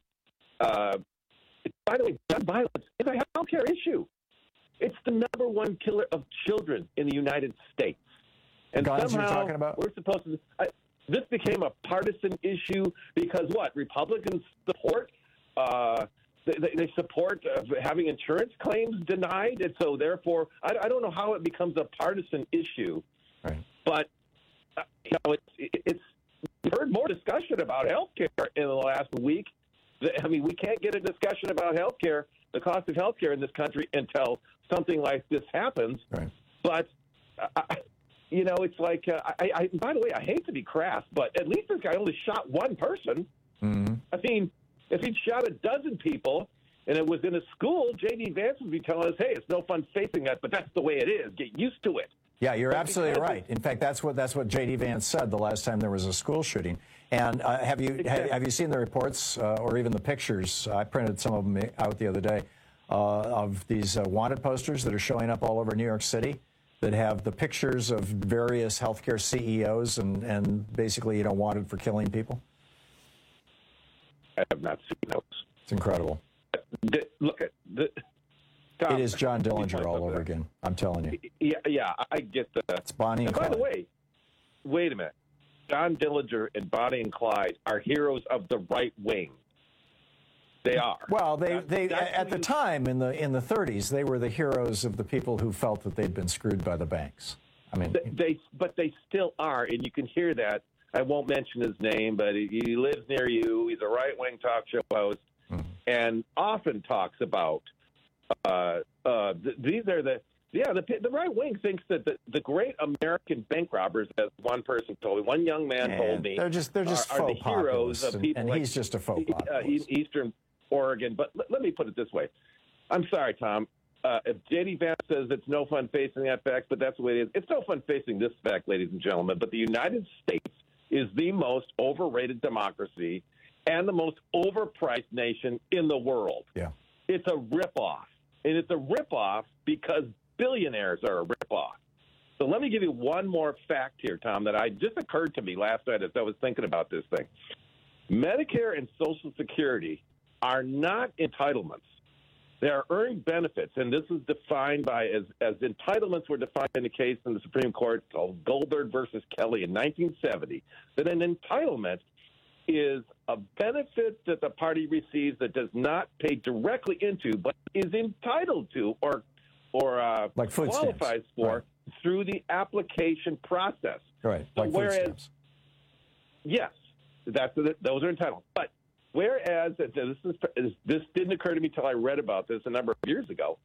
by the way, gun violence is a health care issue. It's the number one killer of children in the United States. And guns somehow you're talking about? We're supposed to. This became a partisan issue because what? Republicans support. They support having insurance claims denied, and so therefore, I don't know how it becomes a partisan issue. Right. But it's we've heard more discussion about health care in the last week. I mean, we can't get a discussion about health care, the cost of health care in this country, until something like this happens. Right. But, it's like, by the way, I hate to be crass, but at least this guy only shot one person. Mm-hmm. I mean, if he'd shot a dozen people and it was in a school, J.D. Vance would be telling us, hey, it's no fun facing that, but that's the way it is. Get used to it. Yeah, you're absolutely right. In fact, that's what J.D. Vance said the last time there was a school shooting. And have you seen the reports or even the pictures? I printed some of them out the other day of these wanted posters that are showing up all over New York City that have the pictures of various healthcare CEOs and basically, wanted for killing people. I have not seen those. It's incredible. Look at Tom, it is John Dillinger all over again. I'm telling you. Yeah, I get that. It's Bonnie and Clyde. By the way, wait a minute. John Dillinger and Bonnie and Clyde are heroes of the right wing. They are. Well, they at the time in the 30s, they were the heroes of the people who felt that they'd been screwed by the banks. I mean, but they still are, and you can hear that. I won't mention his name, but he lives near you. He's a right-wing talk show host, and often talks about these are the right wing thinks that the great American bank robbers, as one person told me, one young man told me, they're just are faux the heroes of people and like he's just a faux populist. Eastern Oregon. But let me put it this way. I'm sorry, Tom. If J.D. Vance says it's no fun facing that fact, but that's the way it is. It's no fun facing this fact, ladies and gentlemen, but the United States is the most overrated democracy and the most overpriced nation in the world. Yeah. It's a ripoff. And it's a ripoff because billionaires are a ripoff. So let me give you one more fact here, Tom, that just occurred to me last night as I was thinking about this thing. Medicare and Social Security are not entitlements. They are earned benefits, and this is defined by as entitlements were defined in a case in the Supreme Court called Goldberg versus Kelly in 1970, that an entitlement is a benefit that the party receives that does not pay directly into, but is entitled to or like food qualifies stamps. for through the application process. Right. So like food stamps. Yes, those are entitlements. But whereas this didn't occur to me until I read about this a number of years ago.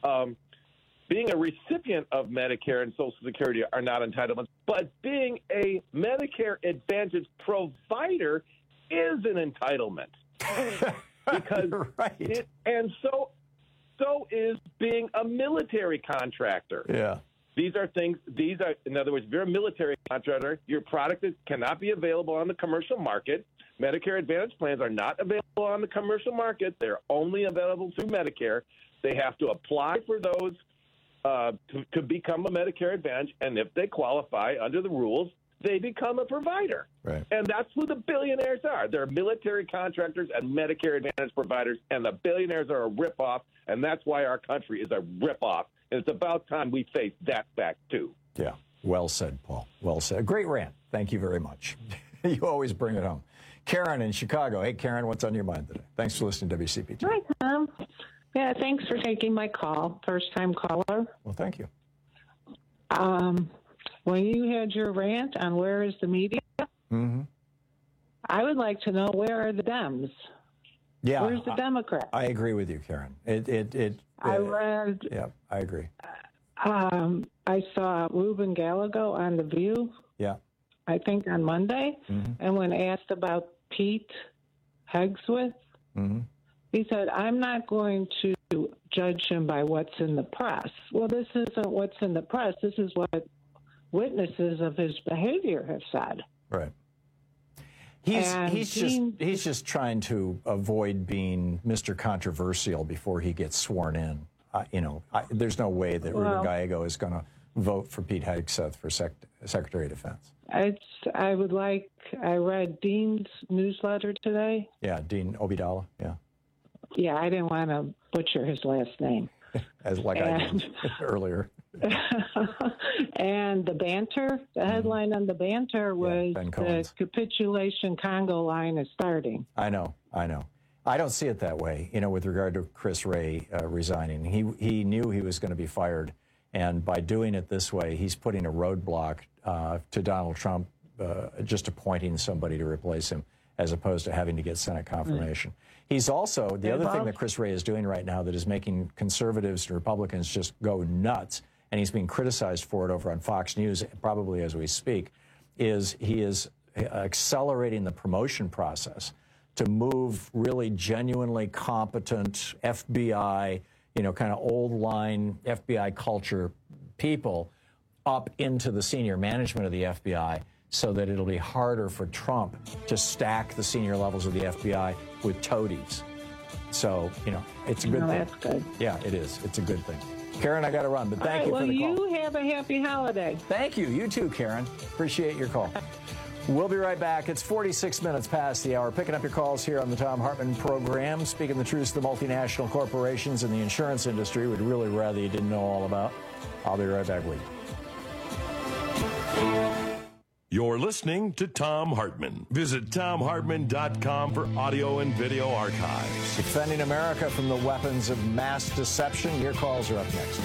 Being a recipient of Medicare and Social Security are not entitlements, but being a Medicare Advantage provider is an entitlement. Because right. So is being a military contractor. Yeah. These are, in other words, if you're a military contractor, your product cannot be available on the commercial market. Medicare Advantage plans are not available on the commercial market. They're only available through Medicare. They have to apply for those to become a Medicare Advantage, and if they qualify under the rules, they become a provider. Right. And that's who the billionaires are. They're military contractors and Medicare Advantage providers, and the billionaires are a ripoff And that's why our country is a ripoff. And it's about time we face that fact, too. Yeah. Well said, Paul. Well said. Great rant. Thank you very much. You always bring it home. Karen in Chicago. Hey, Karen, what's on your mind today? Thanks for listening to WCPT. Hi, Tom. Yeah, thanks for taking my call. First-time caller. Well, thank you. When you had your rant on where is the media, I would like to know, where are the Dems? Yeah. Where's the Democrats? I agree with you, Karen. I read. Yeah, I agree. I saw Ruben Gallego on The View. Yeah. I think on Monday, and when asked about Pete Hegseth, he said, "I'm not going to judge him by what's in the press." Well, this isn't what's in the press. This is what witnesses of his behavior have said. Right. He's just trying to avoid being Mr. Controversial before he gets sworn in. There's no way that Ruben Gallego is going to vote for Pete Hegseth for Secretary of Defense. I read Dean's newsletter today. Yeah, Dean Obeidallah, yeah. Yeah, I didn't want to butcher his last name. I did earlier. And the banter, the headline on the banter was the capitulation Congo line is starting. I know. I don't see it that way, with regard to Chris Wray resigning. He knew he was going to be fired, and by doing it this way, he's putting a roadblock to Donald Trump just appointing somebody to replace him, as opposed to having to get Senate confirmation. He's also, the other thing that Chris Wray is doing right now that is making conservatives and Republicans just go nuts, and he's being criticized for it over on Fox News, probably as we speak, is he is accelerating the promotion process to move really genuinely competent FBI, kind of old line FBI culture people up into the senior management of the FBI, so that it'll be harder for Trump to stack the senior levels of the FBI with toadies. So, it's a good thing. That's good. Yeah, it is. It's a good thing. Karen, I got to run, but thank you for the call. Well, you have a happy holiday. Thank you. You too, Karen. Appreciate your call. We'll be right back. It's 46 minutes past the hour. Picking up your calls here on the Thom Hartmann program. Speaking the truth, the multinational corporations and the insurance industry would really rather you didn't know all about. I'll be right back with you. You're listening to Thom Hartmann. Visit ThomHartmann.com for audio and video archives. Defending America from the weapons of mass deception. Your calls are up next.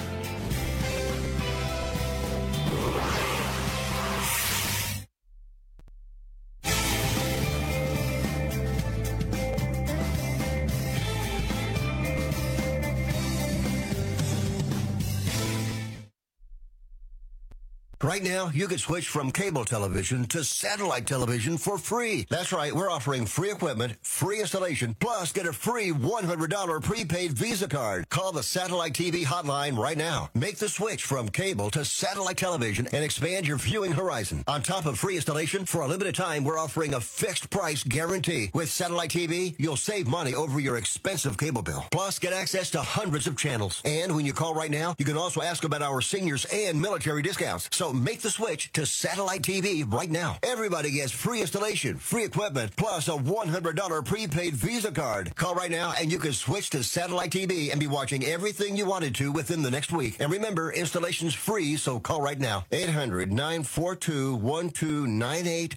Right now, you can switch from cable television to satellite television for free. That's right, we're offering free equipment, free installation, plus get a free $100 prepaid Visa card. Call the Satellite TV hotline right now. Make the switch from cable to satellite television and expand your viewing horizon. On top of free installation, for a limited time, we're offering a fixed price guarantee. With satellite TV, you'll save money over your expensive cable bill. Plus, get access to hundreds of channels. And when you call right now, you can also ask about our seniors and military discounts. So make the switch to satellite TV right now. Everybody gets free installation, free equipment, plus a $100 prepaid Visa card. Call right now and you can switch to satellite TV and be watching everything you wanted to within the next week. And remember, installation's free, so call right now. 800-942-1298.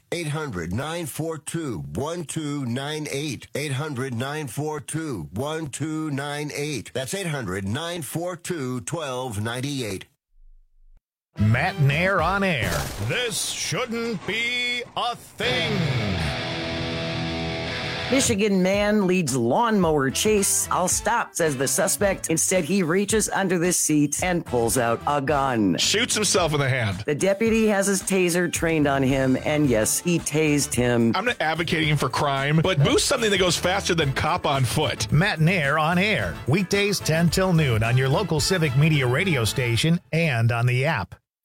800-942-1298. 800-942-1298. That's 800-942-1298. Matt Nair on air. This shouldn't be a thing. Michigan man leads lawnmower chase. I'll stop, says the suspect. Instead, he reaches under the seat and pulls out a gun. Shoots himself in the hand. The deputy has his taser trained on him, and yes, he tased him. I'm not advocating for crime, but boost something that goes faster than cop on foot. Matt Nair on air. Weekdays 10 till noon on your local Civic Media radio station and on the app.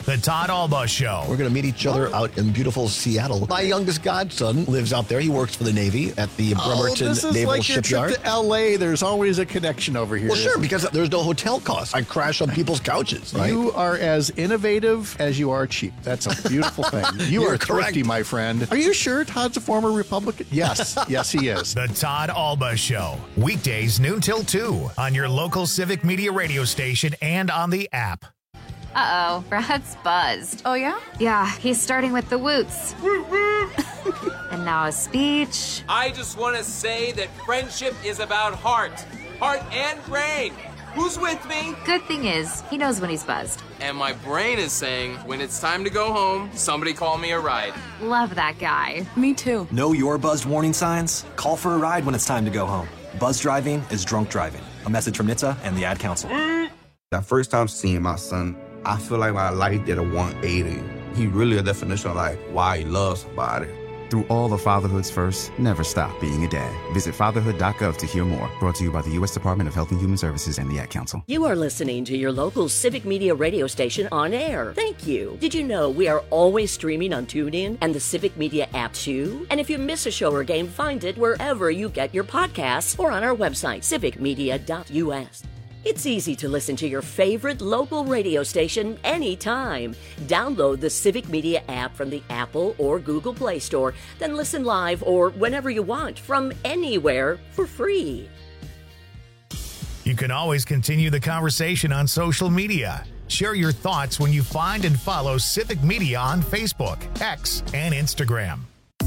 The Todd Alba Show. We're going to meet each other out in beautiful Seattle. My youngest godson lives out there. He works for the Navy at the Bremerton this is Naval like your Shipyard. trip to L.A. There's always a connection over here. Well, sure, because there's no hotel costs. I crash on people's couches, right? You are as innovative as you are cheap. That's a beautiful thing. You You're are thrifty, my friend. Are you sure Todd's a former Republican? Yes. Yes, he is. The Todd Alba Show. Weekdays noon till 2 on your local Civic Media radio station and on the app. Uh-oh, Brad's buzzed. Oh, yeah? Yeah, he's starting with the woots. And now a speech. I just want to say that friendship is about heart and brain. Who's with me? Good thing is, he knows when he's buzzed. And my brain is saying, when it's time to go home, somebody call me a ride. Love that guy. Me too. Know your buzzed warning signs? Call for a ride when it's time to go home. Buzz driving is drunk driving. A message from NHTSA and the Ad Council. That first time seeing my son, I feel like my life did a 180. He really a definition of like why he loves somebody. Through all of Fatherhood's first, never stop being a dad. Visit fatherhood.gov to hear more. Brought to you by the U.S. Department of Health and Human Services and the Ad Council. You are listening to your local Civic Media radio station on air. Thank you. Did you know we are always streaming on TuneIn and the Civic Media app too? And if you miss a show or game, find it wherever you get your podcasts or on our website, civicmedia.us. It's easy to listen to your favorite local radio station anytime. Download the Civic Media app from the Apple or Google Play Store, then listen live or whenever you want from anywhere for free. You can always continue the conversation on social media. Share your thoughts when you find and follow Civic Media on Facebook, X, and Instagram.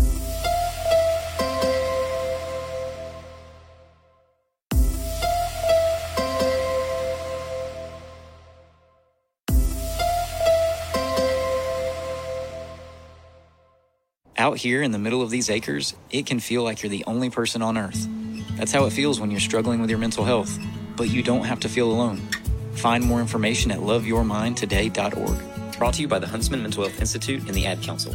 Out here in the middle of these acres, it can feel like you're the only person on Earth. That's how it feels when you're struggling with your mental health. But you don't have to feel alone. Find more information at loveyourmindtoday.org. Brought to you by the Huntsman Mental Health Institute and the Ad Council.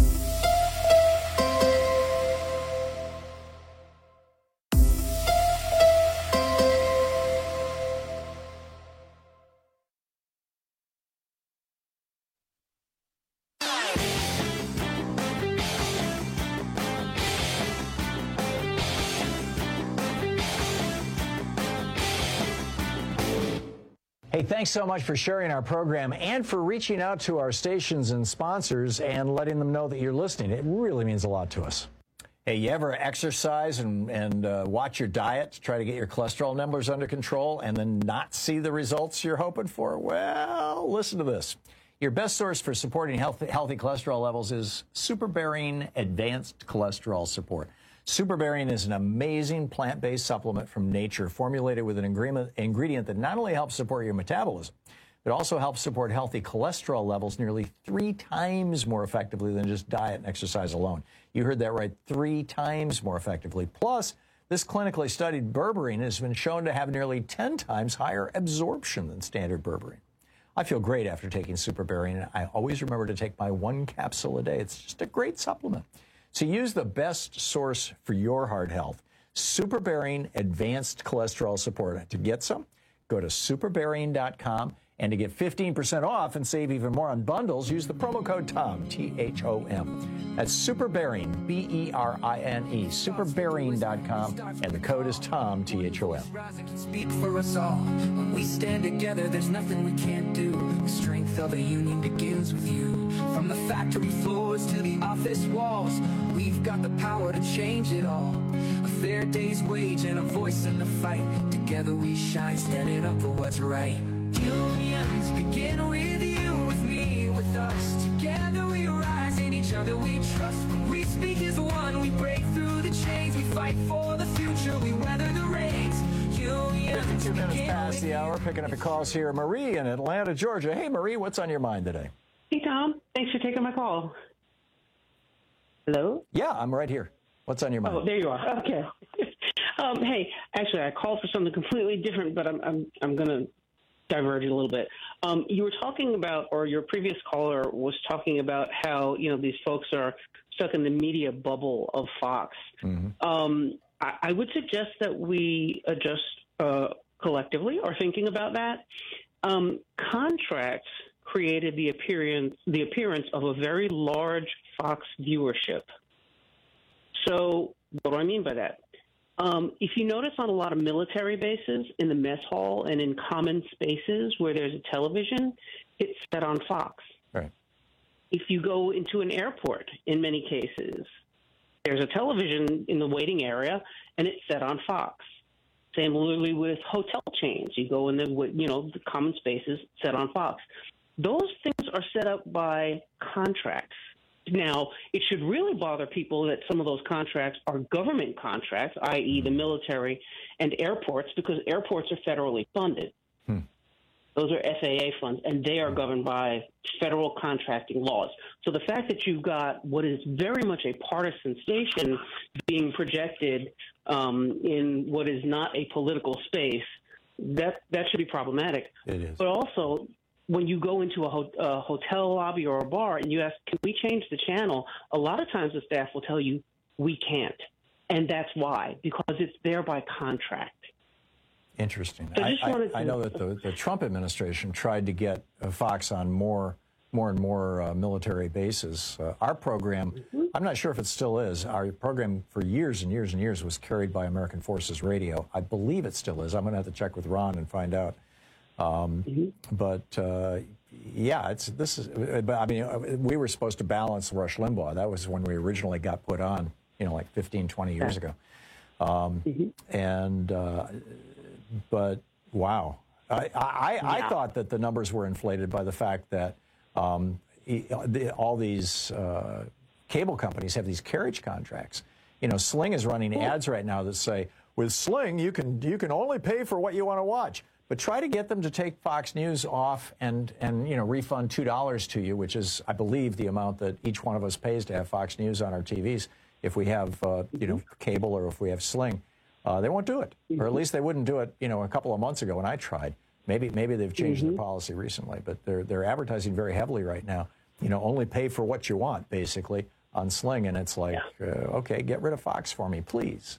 Hey, thanks so much for sharing our program and for reaching out to our stations and sponsors and letting them know that you're listening. It really means a lot to us. Hey, you ever exercise and watch your diet to try to get your cholesterol numbers under control and then not see the results you're hoping for? Well, listen to this. Your best source for supporting healthy cholesterol levels is Superbearing Advanced Cholesterol Support. Superbearing is an amazing plant-based supplement from nature formulated with an ingredient that not only helps support your metabolism, but also helps support healthy cholesterol levels nearly 3 times more effectively than just diet and exercise alone. You heard that right, 3 times more effectively. Plus, this clinically studied berberine has been shown to have nearly 10 times higher absorption than standard berberine. I feel great after taking Superbearing, and I always remember to take my 1 capsule a day. It's just a great supplement. So use the best source for your heart health, Superbearing Advanced Cholesterol Support. To get some, go to superbearing.com, and to get 15% off and save even more on bundles, use the promo code TOM, T-H-O-M. That's Superbearing, B-E-R-I-N-E, superbearing.com, and the code is TOM, T-H-O-M. Speak for us all. When we stand together, there's nothing we can't do. The strength of a union begins with you. From the factory floors to the office walls, we've got the power to change it all. A fair day's wage and a voice in the fight. Together we shine, standing up for what's right. Unions begin with you, with me, with us. Together we rise, in each other we trust. When we speak as one, we break through the chains. We fight for the future, we weather the rains. Unions 52 minutes past the hour, picking up your calls here. Marie in Atlanta, Georgia. Hey, Marie, what's on your mind today? Hey, Tom. Thanks for taking my call. Hello? Yeah, I'm right here. What's on your mind? Oh, there you are. Okay. Hey, actually, I called for something completely different, but I'm going to diverge a little bit. You were talking about, or your previous caller was talking about how, these folks are stuck in the media bubble of Fox. Mm-hmm. I would suggest that we adjust collectively or thinking about that. Contracts created the appearance of a very large Fox viewership. So what do I mean by that? If you notice on a lot of military bases, in the mess hall and in common spaces where there's a television, it's set on Fox. Right. If you go into an airport, in many cases, there's a television in the waiting area, and it's set on Fox. Similarly with hotel chains. You go in the common spaces, set on Fox. Those things are set up by contracts. Now, it should really bother people that some of those contracts are government contracts, i.e. the military and airports, because airports are federally funded. Those are FAA funds, and they are governed by federal contracting laws. So the fact that you've got what is very much a partisan station being projected in what is not a political space, that should be problematic. It is. But also, when you go into a hotel lobby or a bar and you ask, can we change the channel? A lot of times the staff will tell you, we can't. And that's why, because it's there by contract. Interesting. So I know that the Trump administration tried to get Fox on more and more military bases. Our program, I'm not sure if it still is, our program for years and years and years was carried by American Forces Radio. I believe it still is. I'm going to have to check with Ron and find out. But yeah, we were supposed to balance Rush Limbaugh. That was when we originally got put on, like 15, 20 years ago. But wow, I thought that the numbers were inflated by the fact that all these cable companies have these carriage contracts. Sling is running ads right now that say, with Sling, you can only pay for what you want to watch. But try to get them to take Fox News off and refund $2 to you, which is, I believe, the amount that each one of us pays to have Fox News on our TVs if we have cable or if we have Sling. They won't do it, or at least they wouldn't do it, a couple of months ago when I tried. Maybe they've changed their policy recently, but they're advertising very heavily right now. Only pay for what you want, basically, on Sling, and it's like, okay, get rid of Fox for me, please,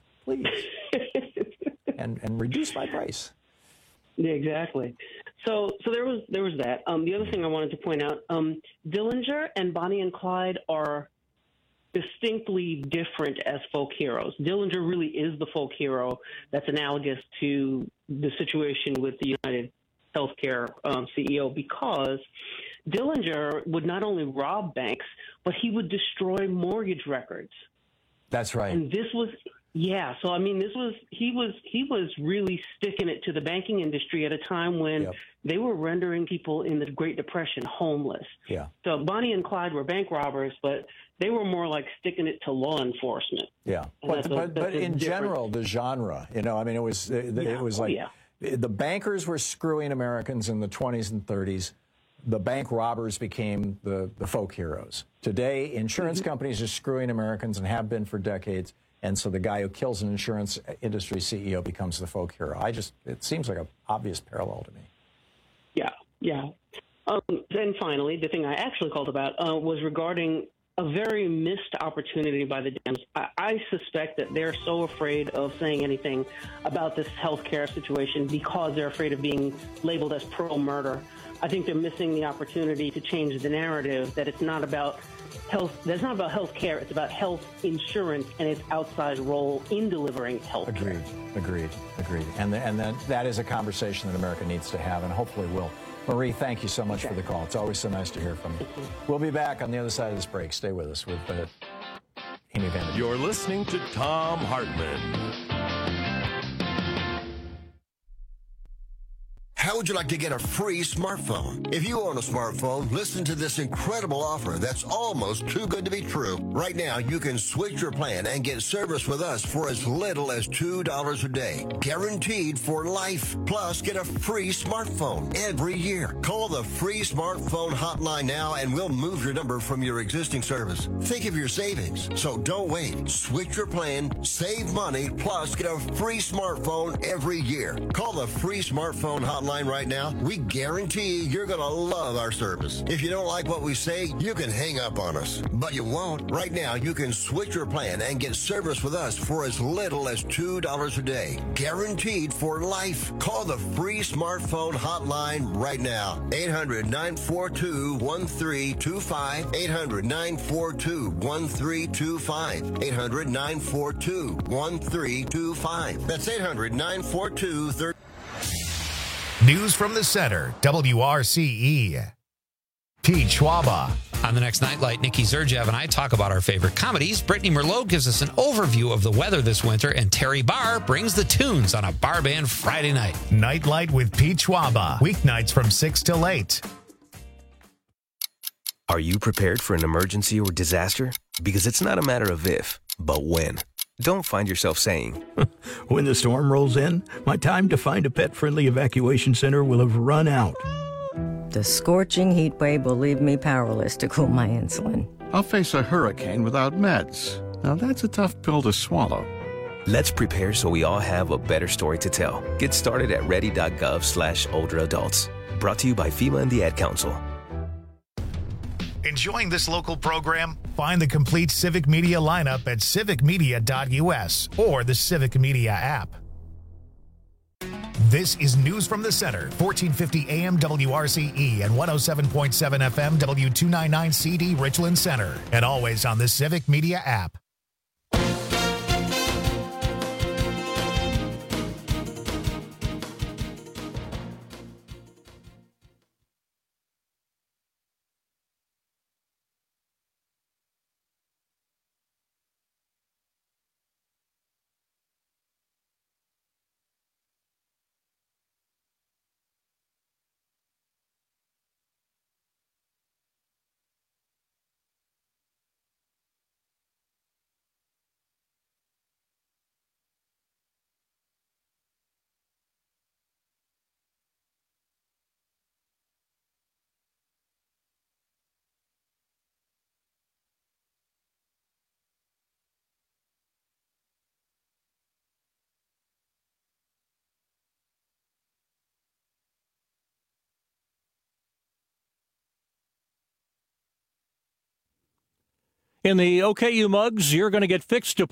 and reduce my price. Yeah, exactly. So there was that. The other thing I wanted to point out, Dillinger and Bonnie and Clyde are distinctly different as folk heroes. Dillinger really is the folk hero that's analogous to the situation with the United Healthcare CEO, because Dillinger would not only rob banks, but he would destroy mortgage records. That's right. And this was, so I mean, he was really sticking it to the banking industry at a time when they were rendering people in the Great Depression homeless. Yeah. So Bonnie and Clyde were bank robbers, but they were more like sticking it to law enforcement. Yeah. But in general, the genre, it was like the bankers were screwing Americans in the 20s and 30s. The bank robbers became the folk heroes. Today, insurance companies are screwing Americans and have been for decades. And so the guy who kills an insurance industry CEO becomes the folk hero. It seems like an obvious parallel to me. Yeah. Then finally, the thing I actually called about was regarding a very missed opportunity by the Dems. I suspect that they're so afraid of saying anything about this healthcare situation because they're afraid of being labeled as pro-murder. I think they're missing the opportunity to change the narrative that it's not about health. That's not about health care. It's about health insurance and its outsized role in delivering health care. Agreed. And that is a conversation that America needs to have, and hopefully will. Marie, thank you so much for the call. It's always so nice to hear from you. We'll be back on the other side of this break. Stay with us with Amy Vander. You're listening to Thom Hartmann. How would you like to get a free smartphone? If you own a smartphone, listen to this incredible offer that's almost too good to be true. Right now, you can switch your plan and get service with us for as little as $2 a day. Guaranteed for life. Plus, get a free smartphone every year. Call the free smartphone hotline now and we'll move your number from your existing service. Think of your savings. So don't wait. Switch your plan, save money, plus get a free smartphone every year. Call the free smartphone hotline line right now, we guarantee you're going to love our service. If you don't like what we say, you can hang up on us. But you won't. Right now, you can switch your plan and get service with us for as little as $2 a day. Guaranteed for life. Call the free smartphone hotline right now. 800-942-1325. 800-942-1325. 800-942-1325. That's 800-942-1325. News from the center, WRCE. Pete Schwaba. On the next Nightlight, Nikki Zerjev and I talk about our favorite comedies. Brittany Merlot gives us an overview of the weather this winter, and Terry Barr brings the tunes on a bar band Friday night. Nightlight with Pete Schwaba. Weeknights from 6 till 8. Are you prepared for an emergency or disaster? Because it's not a matter of if, but when. Don't find yourself saying, when the storm rolls in, my time to find a pet-friendly evacuation center will have run out. The scorching heat wave will leave me powerless to cool my insulin. I'll face a hurricane without meds. Now that's a tough pill to swallow. Let's prepare so we all have a better story to tell. Get started at ready.gov/older adults. Brought to you by FEMA and the Ad Council. Enjoying this local program? Find the complete Civic Media lineup at civicmedia.us or the Civic Media app. This is News from the Center, 1450 AM WRCE and 107.7 FM W299 CD Richland Center, and always on the Civic Media app. In the OKU mugs, you're going to get fixed